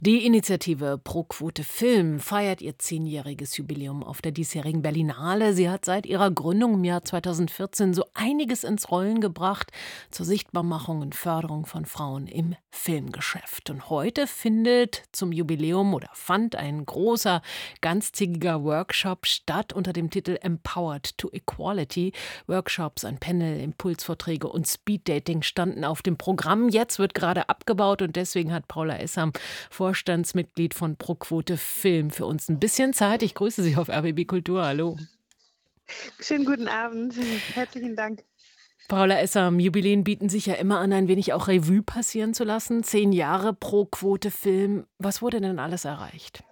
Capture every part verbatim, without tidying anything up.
Die Initiative Pro Quote Film feiert ihr zehnjähriges Jubiläum auf der diesjährigen Berlinale. Sie hat seit ihrer Gründung im Jahr zweitausendvierzehn so einiges ins Rollen gebracht zur Sichtbarmachung und Förderung von Frauen im Filmgeschäft. Und heute findet zum Jubiläum oder fand ein großer, ganztägiger Workshop statt unter dem Titel Empowered to Equality. Workshops, ein Panel, Impulsvorträge und Speeddating standen auf dem Programm. Jetzt wird gerade abgebaut und deswegen hat Paula Essam, Vorstandsmitglied von Pro Quote Film, für uns ein bisschen Zeit. Ich grüße Sie auf R B B Kultur. Hallo. Schönen guten Abend. Herzlichen Dank. Paula Essam, Jubiläen bieten sich ja immer an, ein wenig auch Revue passieren zu lassen. Zehn Jahre Pro Quote Film. Was wurde denn alles erreicht?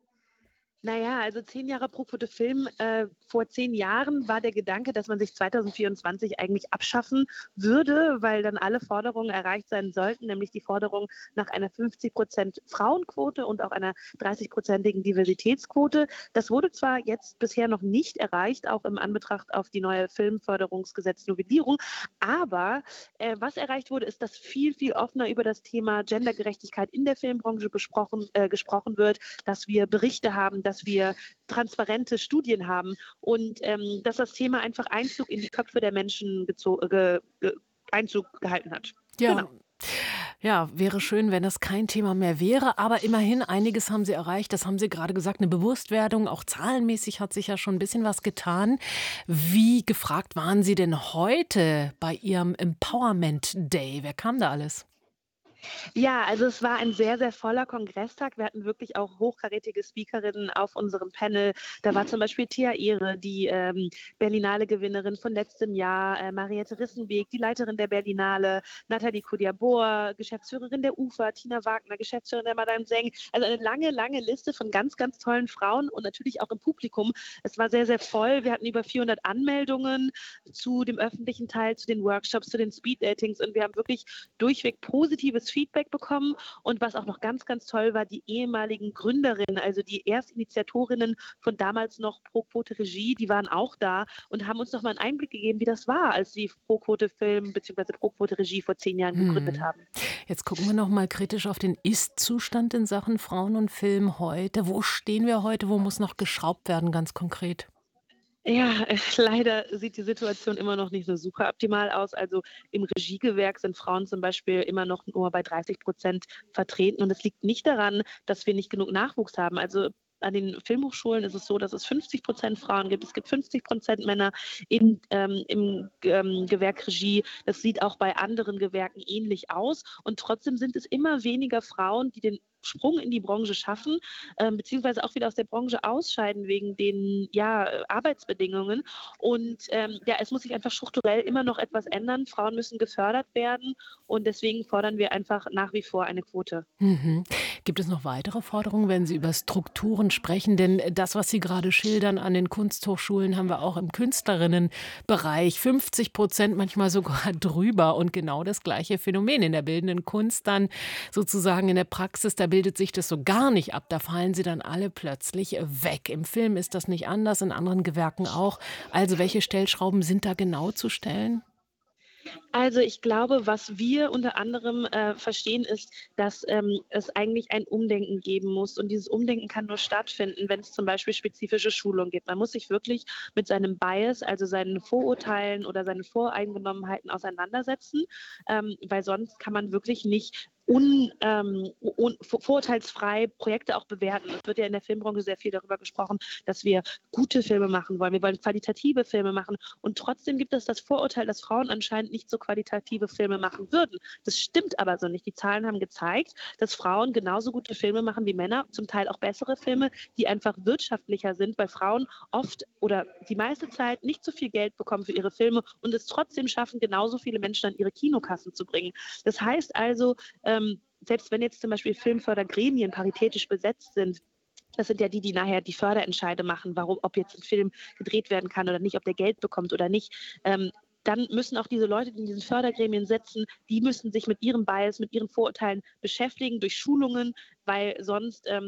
Na ja, also zehn Jahre Pro Quote Film. Äh, vor zehn Jahren war der Gedanke, dass man sich zweitausendvierundzwanzig eigentlich abschaffen würde, weil dann alle Forderungen erreicht sein sollten, nämlich die Forderung nach einer fünfzig Prozent Frauenquote und auch einer dreißig-prozentigen Diversitätsquote. Das wurde zwar jetzt bisher noch nicht erreicht, auch im Anbetracht auf die neue Filmförderungsgesetz-Novellierung, aber äh, was erreicht wurde, ist, dass viel, viel offener über das Thema Gendergerechtigkeit in der Filmbranche besprochen, äh, gesprochen wird, dass wir Berichte haben, dass wir transparente Studien haben und ähm, dass das Thema einfach Einzug in die Köpfe der Menschen gezo- ge- ge- Einzug gehalten hat. Ja, Genau. ja, wäre schön, wenn das kein Thema mehr wäre, aber immerhin einiges haben Sie erreicht. Das haben Sie gerade gesagt, eine Bewusstwerdung, auch zahlenmäßig hat sich ja schon ein bisschen was getan. Wie gefragt waren Sie denn heute bei Ihrem Empowerment Day? Wer kam da alles? Ja, also es war ein sehr, sehr voller Kongresstag. Wir hatten wirklich auch hochkarätige Speakerinnen auf unserem Panel. Da war zum Beispiel Thea Ehre, die ähm, Berlinale-Gewinnerin von letztem Jahr, äh, Mariette Rissenbeek, die Leiterin der Berlinale, Nathalie Kodiabor, Geschäftsführerin der UFA, Tina Wagner, Geschäftsführerin der Madame Seng. Also eine lange, lange Liste von ganz, ganz tollen Frauen und natürlich auch im Publikum. Es war sehr, sehr voll. Wir hatten über vierhundert Anmeldungen zu dem öffentlichen Teil, zu den Workshops, zu den Speed-Datings und wir haben wirklich durchweg positives Feedback bekommen. Und was auch noch ganz, ganz toll war, die ehemaligen Gründerinnen, also die Erstinitiatorinnen von damals noch Pro Quote Regie, die waren auch da und haben uns noch mal einen Einblick gegeben, wie das war, als sie Pro Quote Film bzw. Pro Quote Regie vor zehn Jahren gegründet Hm. haben. Jetzt gucken wir noch mal kritisch auf den Ist-Zustand in Sachen Frauen und Film heute. Wo stehen wir heute? Wo muss noch geschraubt werden, ganz konkret? Ja, äh, leider sieht die Situation immer noch nicht so super optimal aus. Also im Regiegewerk sind Frauen zum Beispiel immer noch nur bei dreißig Prozent vertreten. Und das liegt nicht daran, dass wir nicht genug Nachwuchs haben. Also an den Filmhochschulen ist es so, dass es fünfzig Prozent Frauen gibt. Es gibt fünfzig Prozent Männer in, ähm, im ähm, Gewerk Regie. Das sieht auch bei anderen Gewerken ähnlich aus. Und trotzdem sind es immer weniger Frauen, die den Sprung in die Branche schaffen, ähm, beziehungsweise auch wieder aus der Branche ausscheiden wegen den ja, äh, Arbeitsbedingungen. Und ähm, ja, es muss sich einfach strukturell immer noch etwas ändern. Frauen müssen gefördert werden und deswegen fordern wir einfach nach wie vor eine Quote. Mhm. Gibt es noch weitere Forderungen, wenn Sie über Strukturen sprechen? Denn das, was Sie gerade schildern an den Kunsthochschulen, haben wir auch im Künstlerinnenbereich. fünfzig Prozent, manchmal sogar drüber. Und genau das gleiche Phänomen in der bildenden Kunst dann sozusagen in der Praxis. Da bildet sich das so gar nicht ab. Da fallen sie dann alle plötzlich weg. Im Film ist das nicht anders, in anderen Gewerken auch. Also welche Stellschrauben sind da genau zu stellen? Also ich glaube, was wir unter anderem äh, verstehen, ist, dass ähm, es eigentlich ein Umdenken geben muss. Und dieses Umdenken kann nur stattfinden, wenn es zum Beispiel spezifische Schulungen gibt. Man muss sich wirklich mit seinem Bias, also seinen Vorurteilen oder seinen Voreingenommenheiten auseinandersetzen, ähm, weil sonst kann man wirklich nicht un, ähm, un, vorurteilsfrei Projekte auch bewerten. Es wird ja in der Filmbranche sehr viel darüber gesprochen, dass wir gute Filme machen wollen. Wir wollen qualitative Filme machen. Und trotzdem gibt es das Vorurteil, dass Frauen anscheinend nicht so qualitative Filme machen würden. Das stimmt aber so nicht. Die Zahlen haben gezeigt, dass Frauen genauso gute Filme machen wie Männer, zum Teil auch bessere Filme, die einfach wirtschaftlicher sind, weil Frauen oft oder die meiste Zeit nicht so viel Geld bekommen für ihre Filme und es trotzdem schaffen, genauso viele Menschen an ihre Kinokassen zu bringen. Das heißt also, ähm, selbst wenn jetzt zum Beispiel Filmfördergremien paritätisch besetzt sind, das sind ja die, die nachher die Förderentscheide machen, warum, ob jetzt ein Film gedreht werden kann oder nicht, ob der Geld bekommt oder nicht. Ähm, dann müssen auch diese Leute, die in diesen Fördergremien sitzen, die müssen sich mit ihrem Bias, mit ihren Vorurteilen beschäftigen durch Schulungen, weil sonst ähm,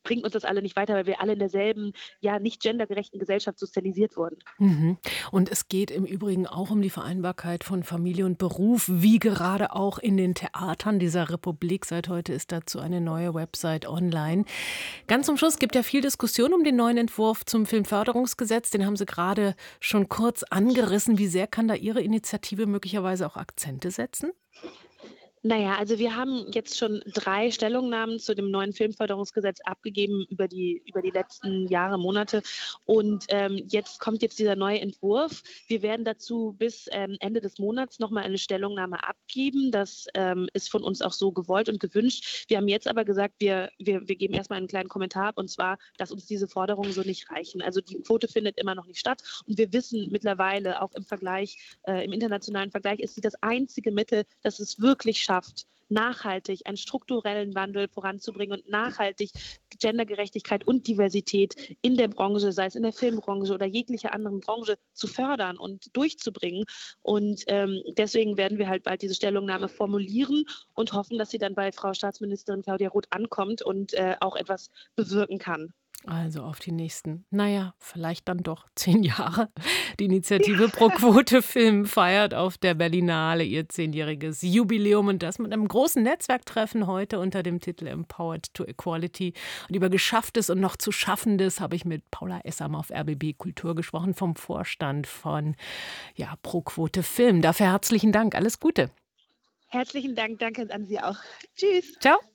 bringt uns das alle nicht weiter, weil wir alle in derselben, ja, nicht gendergerechten Gesellschaft sozialisiert wurden. Mhm. Und es geht im Übrigen auch um die Vereinbarkeit von Familie und Beruf, wie gerade auch in den Theatern dieser Republik. Seit heute ist dazu eine neue Website online. Ganz zum Schluss gibt ja viel Diskussion um den neuen Entwurf zum Filmförderungsgesetz. Den haben Sie gerade schon kurz angerissen. Wie sehr kann da Ihre Initiative möglicherweise auch Akzente setzen? Na ja, also wir haben jetzt schon drei Stellungnahmen zu dem neuen Filmförderungsgesetz abgegeben über die über die letzten Jahre, Monate. Und, ähm, jetzt kommt jetzt dieser neue Entwurf. Wir werden dazu bis, ähm, Ende des Monats noch mal eine Stellungnahme abgeben. Das, ähm, ist von uns auch so gewollt und gewünscht. Wir haben jetzt aber gesagt, wir wir wir geben erst mal einen kleinen Kommentar ab, und zwar, dass uns diese Forderungen so nicht reichen. Also, die Quote findet immer noch nicht statt, und wir wissen mittlerweile auch im Vergleich äh, im internationalen Vergleich ist sie das einzige Mittel, das es wirklich schafft, nachhaltig einen strukturellen Wandel voranzubringen und nachhaltig Gendergerechtigkeit und Diversität in der Branche, sei es in der Filmbranche oder jeglicher anderen Branche, zu fördern und durchzubringen. Und ähm, deswegen werden wir halt bald diese Stellungnahme formulieren und hoffen, dass sie dann bei Frau Staatsministerin Claudia Roth ankommt und äh, auch etwas bewirken kann. Also auf die nächsten, naja, vielleicht dann doch zehn Jahre. Die Initiative Pro Quote Film feiert auf der Berlinale ihr zehnjähriges Jubiläum, und das mit einem großen Netzwerktreffen heute unter dem Titel Empowered to Equality. Und über Geschafftes und noch zu Schaffendes habe ich mit Paula Esam auf R B B Kultur gesprochen, vom Vorstand von ja, Pro Quote Film. Dafür herzlichen Dank. Alles Gute. Herzlichen Dank, danke an Sie auch. Tschüss. Ciao.